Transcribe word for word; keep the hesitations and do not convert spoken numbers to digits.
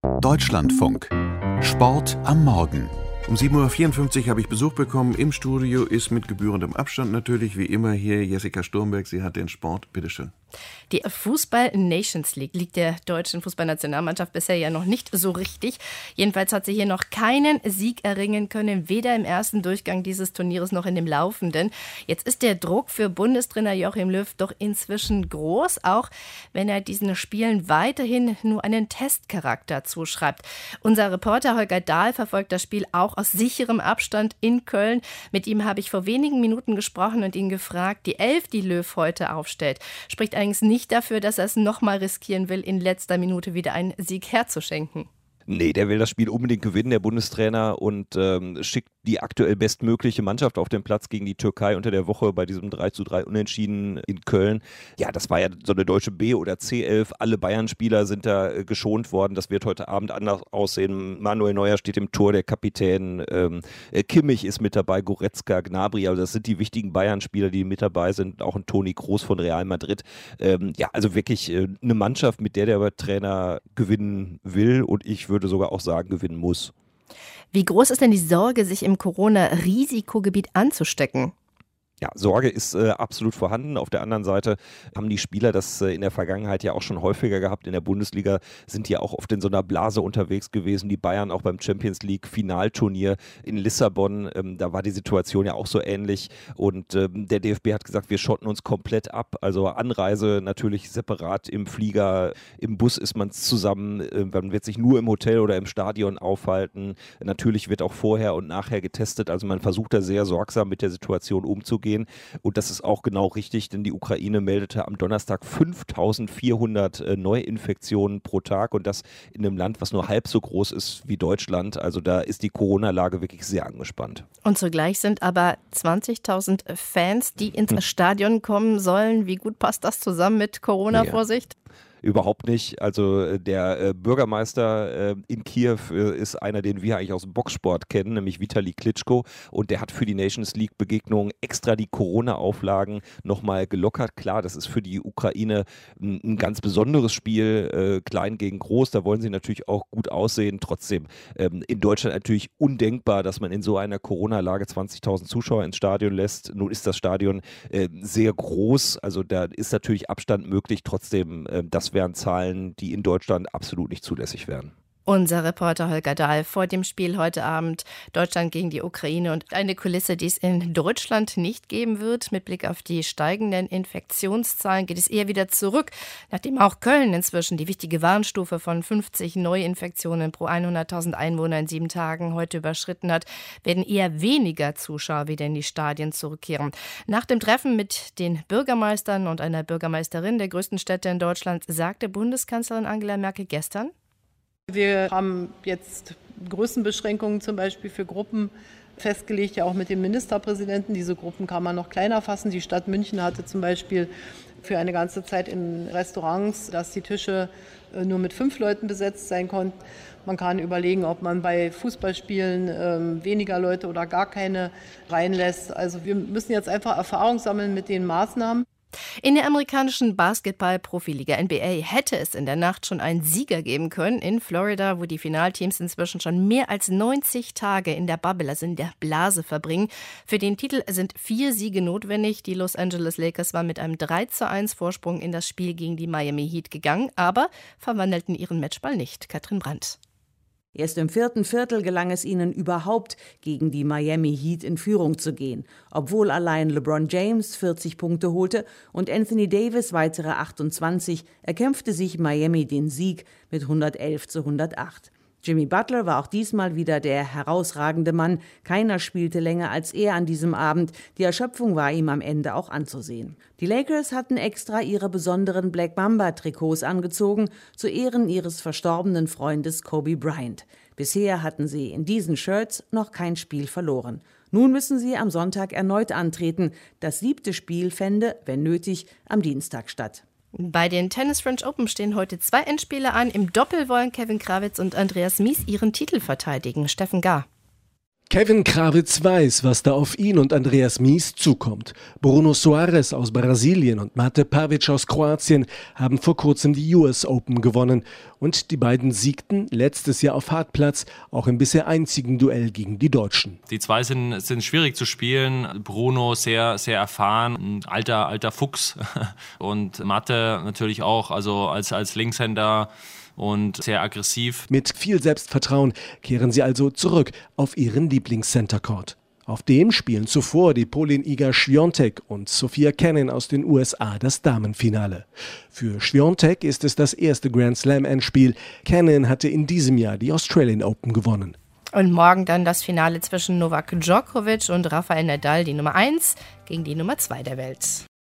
Deutschlandfunk. Sport am Morgen. Um sieben Uhr vierundfünfzig habe ich Besuch bekommen. Im Studio ist mit gebührendem Abstand natürlich wie immer hier Jessica Sturmberg. Sie hat den Sport. Bitteschön. Die Fußball-Nations League liegt der deutschen Fußballnationalmannschaft bisher ja noch nicht so richtig. Jedenfalls hat sie hier noch keinen Sieg erringen können, weder im ersten Durchgang dieses Turnieres noch in dem laufenden. Jetzt ist der Druck für Bundestrainer Joachim Löw doch inzwischen groß, auch wenn er diesen Spielen weiterhin nur einen Testcharakter zuschreibt. Unser Reporter Holger Dahl verfolgt das Spiel auch aus sicherem Abstand in Köln. Mit ihm habe ich vor wenigen Minuten gesprochen und ihn gefragt, die Elf, die Löw heute aufstellt, spricht allerdings nicht dafür, dass er es nochmal riskieren will, in letzter Minute wieder einen Sieg herzuschenken. Nee, der will das Spiel unbedingt gewinnen, der Bundestrainer, und ähm, schickt die aktuell bestmögliche Mannschaft auf den Platz gegen die Türkei unter der Woche bei diesem drei zu drei Unentschieden in Köln. Ja, das war ja so eine deutsche B- oder C elf. Alle Bayern-Spieler sind da äh, geschont worden. Das wird heute Abend anders aussehen. Manuel Neuer steht im Tor, der Kapitän. Ähm, äh, Kimmich ist mit dabei, Goretzka, Gnabry. Also das sind die wichtigen Bayern-Spieler, die mit dabei sind. Auch ein Toni Kroos von Real Madrid. Ähm, ja, also wirklich äh, eine Mannschaft, mit der der Trainer gewinnen will, und ich würde würde sogar auch sagen, gewinnen muss. Wie groß ist denn die Sorge, sich im Corona-Risikogebiet anzustecken? Ja, Sorge ist äh, absolut vorhanden. Auf der anderen Seite haben die Spieler das äh, in der Vergangenheit ja auch schon häufiger gehabt. In der Bundesliga sind die auch oft in so einer Blase unterwegs gewesen. Die Bayern auch beim Champions League Finalturnier in Lissabon. Ähm, da war die Situation ja auch so ähnlich. Und ähm, der D F B hat gesagt, wir schotten uns komplett ab. Also Anreise natürlich separat im Flieger. Im Bus ist man zusammen. Äh, man wird sich nur im Hotel oder im Stadion aufhalten. Natürlich wird auch vorher und nachher getestet. Also man versucht da sehr sorgsam mit der Situation umzugehen. Und das ist auch genau richtig, denn die Ukraine meldete am Donnerstag fünftausendvierhundert äh, Neuinfektionen pro Tag, und das in einem Land, was nur halb so groß ist wie Deutschland. Also da ist die Corona-Lage wirklich sehr angespannt. Und zugleich sind aber zwanzigtausend Fans, die ins hm. Stadion kommen sollen. Wie gut passt das zusammen mit Corona-Vorsicht? Ja. Überhaupt nicht. Also der äh, Bürgermeister äh, in Kiew äh, ist einer, den wir eigentlich aus dem Boxsport kennen, nämlich Vitali Klitschko. Und der hat für die Nations League Begegnungen extra die Corona-Auflagen nochmal gelockert. Klar, das ist für die Ukraine ein, ein ganz besonderes Spiel, äh, klein gegen groß. Da wollen sie natürlich auch gut aussehen. Trotzdem ähm, in Deutschland natürlich undenkbar, dass man in so einer Corona-Lage zwanzigtausend Zuschauer ins Stadion lässt. Nun ist das Stadion äh, sehr groß. Also da ist natürlich Abstand möglich. Trotzdem, äh, das wären Zahlen, die in Deutschland absolut nicht zulässig wären. Unser Reporter Holger Dahl vor dem Spiel heute Abend Deutschland gegen die Ukraine, und eine Kulisse, die es in Deutschland nicht geben wird. Mit Blick auf die steigenden Infektionszahlen geht es eher wieder zurück, nachdem auch Köln inzwischen die wichtige Warnstufe von fünfzig Neuinfektionen pro hunderttausend Einwohner in sieben Tagen heute überschritten hat, werden eher weniger Zuschauer wieder in die Stadien zurückkehren. Nach dem Treffen mit den Bürgermeistern und einer Bürgermeisterin der größten Städte in Deutschland sagte Bundeskanzlerin Angela Merkel gestern: Wir haben jetzt Größenbeschränkungen zum Beispiel für Gruppen festgelegt, ja auch mit dem Ministerpräsidenten. Diese Gruppen kann man noch kleiner fassen. Die Stadt München hatte zum Beispiel für eine ganze Zeit in Restaurants, dass die Tische nur mit fünf Leuten besetzt sein konnten. Man kann überlegen, ob man bei Fußballspielen äh, weniger Leute oder gar keine reinlässt. Also wir müssen jetzt einfach Erfahrung sammeln mit den Maßnahmen. In der amerikanischen Basketball-Profiliga N B A hätte es in der Nacht schon einen Sieger geben können in Florida, wo die Finalteams inzwischen schon mehr als neunzig Tage in der Bubble, also in der Blase, verbringen. Für den Titel sind vier Siege notwendig. Die Los Angeles Lakers waren mit einem drei zu eins Vorsprung in das Spiel gegen die Miami Heat gegangen, aber verwandelten ihren Matchball nicht. Katrin Brandt. Erst im vierten Viertel gelang es ihnen überhaupt, gegen die Miami Heat in Führung zu gehen, obwohl allein LeBron James vierzig Punkte holte und Anthony Davis weitere achtundzwanzig, erkämpfte sich Miami den Sieg mit hundertelf zu hundertacht. Jimmy Butler war auch diesmal wieder der herausragende Mann. Keiner spielte länger als er an diesem Abend. Die Erschöpfung war ihm am Ende auch anzusehen. Die Lakers hatten extra ihre besonderen Black Mamba-Trikots angezogen, zu Ehren ihres verstorbenen Freundes Kobe Bryant. Bisher hatten sie in diesen Shirts noch kein Spiel verloren. Nun müssen sie am Sonntag erneut antreten. Das siebte Spiel fände, wenn nötig, am Dienstag statt. Bei den Tennis French Open stehen heute zwei Endspiele an. Im Doppel wollen Kevin Krawitz und Andreas Mies ihren Titel verteidigen. Steffen Gahr. Kevin Krawitz weiß, was da auf ihn und Andreas Mies zukommt. Bruno Soares aus Brasilien und Mate Pavic aus Kroatien haben vor kurzem die U S Open gewonnen. Und die beiden siegten letztes Jahr auf Hartplatz, auch im bisher einzigen Duell gegen die Deutschen. Die zwei sind, sind schwierig zu spielen. Bruno sehr, sehr erfahren, ein alter, alter Fuchs. Und Mate natürlich auch, also als, als Linkshänder und sehr aggressiv. Mit viel Selbstvertrauen kehren sie also zurück auf ihren Lieblings-Center-Court. Auf dem spielen zuvor die Polin Iga Świątek und Sofia Kenin aus den U S A das Damenfinale. Für Świątek ist es das erste Grand Slam-Endspiel. Kenin hatte in diesem Jahr die Australian Open gewonnen. Und morgen dann das Finale zwischen Novak Djokovic und Rafael Nadal, die Nummer eins gegen die Nummer zwei der Welt.